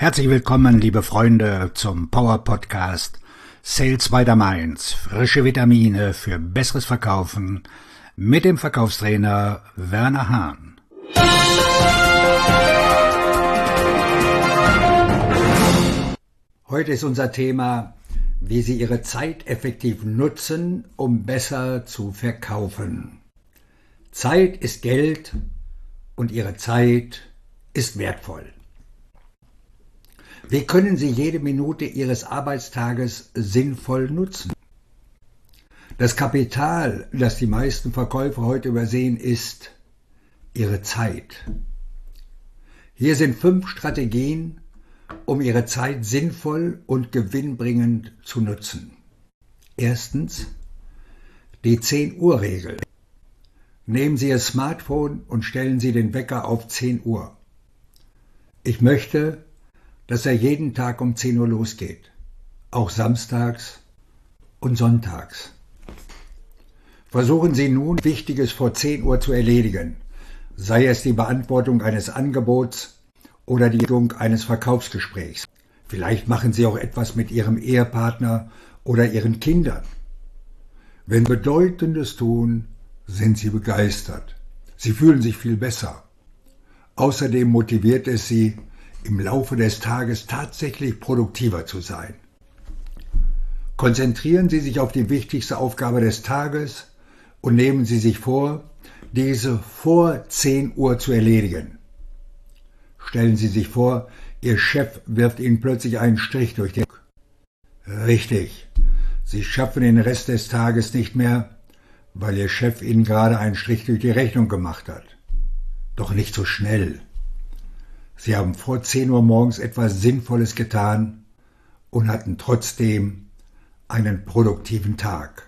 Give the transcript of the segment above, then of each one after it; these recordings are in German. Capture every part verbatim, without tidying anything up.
Herzlich willkommen, liebe Freunde, zum Power Podcast Sales by the Mainz. Frische Vitamine für besseres Verkaufen mit dem Verkaufstrainer Werner Hahn. Heute ist unser Thema, wie Sie Ihre Zeit effektiv nutzen, um besser zu verkaufen. Zeit ist Geld und Ihre Zeit ist wertvoll. Wie können Sie jede Minute Ihres Arbeitstages sinnvoll nutzen? Das Kapital, das die meisten Verkäufer heute übersehen, ist Ihre Zeit. Hier sind fünf Strategien, um Ihre Zeit sinnvoll und gewinnbringend zu nutzen. Erstens, die zehn Uhr Regel. Nehmen Sie Ihr Smartphone und stellen Sie den Wecker auf zehn Uhr. Ich möchte, dass er jeden Tag um zehn Uhr losgeht, auch samstags und sonntags. Versuchen Sie nun, Wichtiges vor zehn Uhr zu erledigen, sei es die Beantwortung eines Angebots oder die Führung eines Verkaufsgesprächs. Vielleicht machen Sie auch etwas mit Ihrem Ehepartner oder Ihren Kindern. Wenn Sie Bedeutendes tun, sind Sie begeistert. Sie fühlen sich viel besser. Außerdem motiviert es Sie, im Laufe des Tages tatsächlich produktiver zu sein. Konzentrieren Sie sich auf die wichtigste Aufgabe des Tages und nehmen Sie sich vor, diese vor zehn Uhr zu erledigen. Stellen Sie sich vor, Ihr Chef wirft Ihnen plötzlich einen Strich durch den Kopf. Richtig, Sie schaffen den Rest des Tages nicht mehr, weil Ihr Chef Ihnen gerade einen Strich durch die Rechnung gemacht hat. Doch nicht so schnell. Sie haben vor zehn Uhr morgens etwas Sinnvolles getan und hatten trotzdem einen produktiven Tag.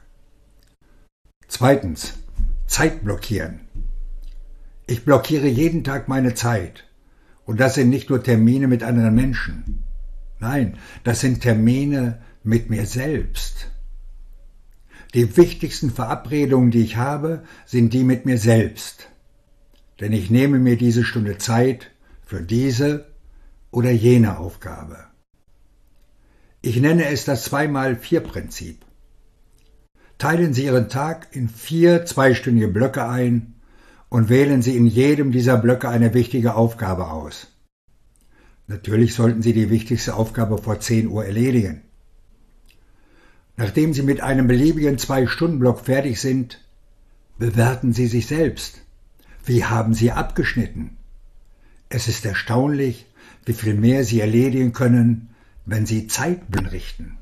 Zweitens, Zeit blockieren. Ich blockiere jeden Tag meine Zeit. Und das sind nicht nur Termine mit anderen Menschen. Nein, das sind Termine mit mir selbst. Die wichtigsten Verabredungen, die ich habe, sind die mit mir selbst. Denn ich nehme mir diese Stunde Zeit für diese oder jene Aufgabe. Ich nenne es das zwei mal vier Prinzip. Teilen Sie Ihren Tag in vier zweistündige Blöcke ein und wählen Sie in jedem dieser Blöcke eine wichtige Aufgabe aus. Natürlich sollten Sie die wichtigste Aufgabe vor zehn Uhr erledigen. Nachdem Sie mit einem beliebigen zwei-Stunden-Block fertig sind, bewerten Sie sich selbst. Wie haben Sie abgeschnitten? Es ist erstaunlich, wie viel mehr Sie erledigen können, wenn Sie Zeit richten.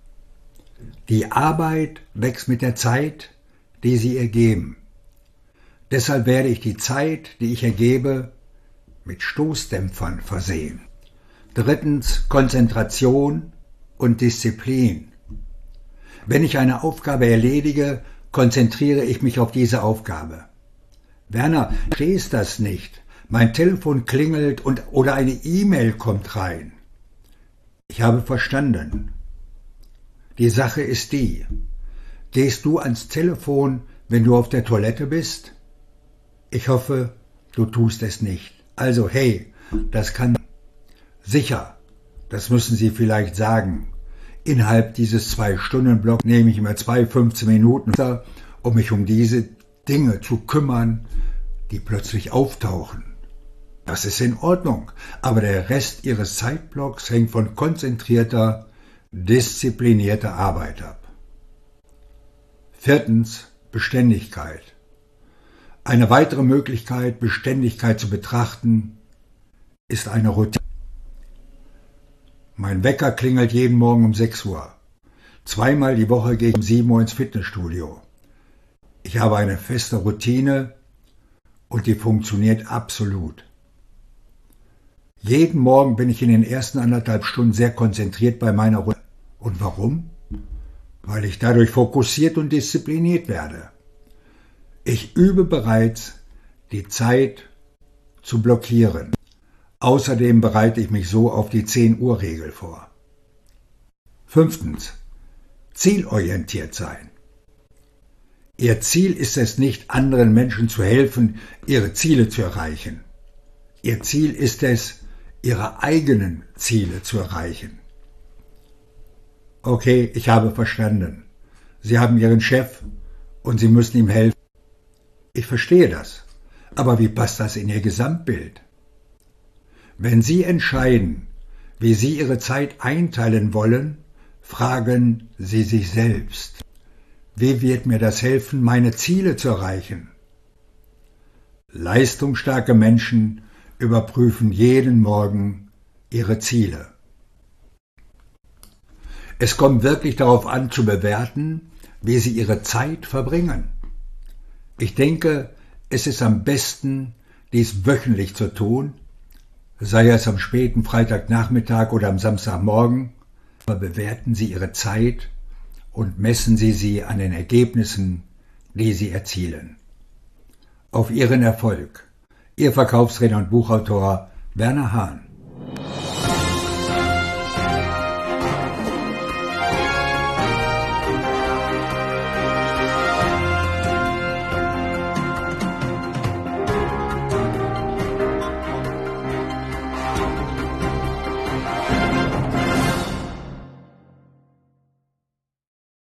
Die Arbeit wächst mit der Zeit, die Sie ihr geben. Deshalb werde ich die Zeit, die ich ergebe, mit Stoßdämpfern versehen. Drittens, Konzentration und Disziplin. Wenn ich eine Aufgabe erledige, konzentriere ich mich auf diese Aufgabe. Werner, verstehst das nicht? Mein Telefon klingelt und oder eine E-Mail kommt rein. Ich habe verstanden. Die Sache ist die: Gehst du ans Telefon, wenn du auf der Toilette bist? Ich hoffe, du tust es nicht. Also hey, das kann sicher, das müssen Sie vielleicht sagen. Innerhalb dieses Zwei-Stunden-Blocks nehme ich mir zwei fünfzehn Minuten, um mich um diese Dinge zu kümmern, die plötzlich auftauchen. Das ist in Ordnung, aber der Rest Ihres Zeitblocks hängt von konzentrierter, disziplinierter Arbeit ab. Viertens, Beständigkeit. Eine weitere Möglichkeit, Beständigkeit zu betrachten, ist eine Routine. Mein Wecker klingelt jeden Morgen um sechs Uhr. Zweimal die Woche gehe ich um sieben Uhr ins Fitnessstudio. Ich habe eine feste Routine und die funktioniert absolut. Jeden Morgen bin ich in den ersten anderthalb Stunden sehr konzentriert bei meiner Routine. Und warum? Weil ich dadurch fokussiert und diszipliniert werde. Ich übe bereits, die Zeit zu blockieren. Außerdem bereite ich mich so auf die zehn Uhr Regel vor. Fünftens. Zielorientiert sein. Ihr Ziel ist es nicht, anderen Menschen zu helfen, ihre Ziele zu erreichen. Ihr Ziel ist es, Ihre eigenen Ziele zu erreichen. Okay, ich habe verstanden. Sie haben Ihren Chef und Sie müssen ihm helfen. Ich verstehe das. Aber wie passt das in Ihr Gesamtbild? Wenn Sie entscheiden, wie Sie Ihre Zeit einteilen wollen, fragen Sie sich selbst: Wie wird mir das helfen, meine Ziele zu erreichen? Leistungsstarke Menschen überprüfen jeden Morgen ihre Ziele. Es kommt wirklich darauf an, zu bewerten, wie Sie Ihre Zeit verbringen. Ich denke, es ist am besten, dies wöchentlich zu tun, sei es am späten Freitagnachmittag oder am Samstagmorgen, aber bewerten Sie Ihre Zeit und messen Sie sie an den Ergebnissen, die Sie erzielen. Auf Ihren Erfolg. Ihr Verkaufsredner und Buchautor Werner Hahn.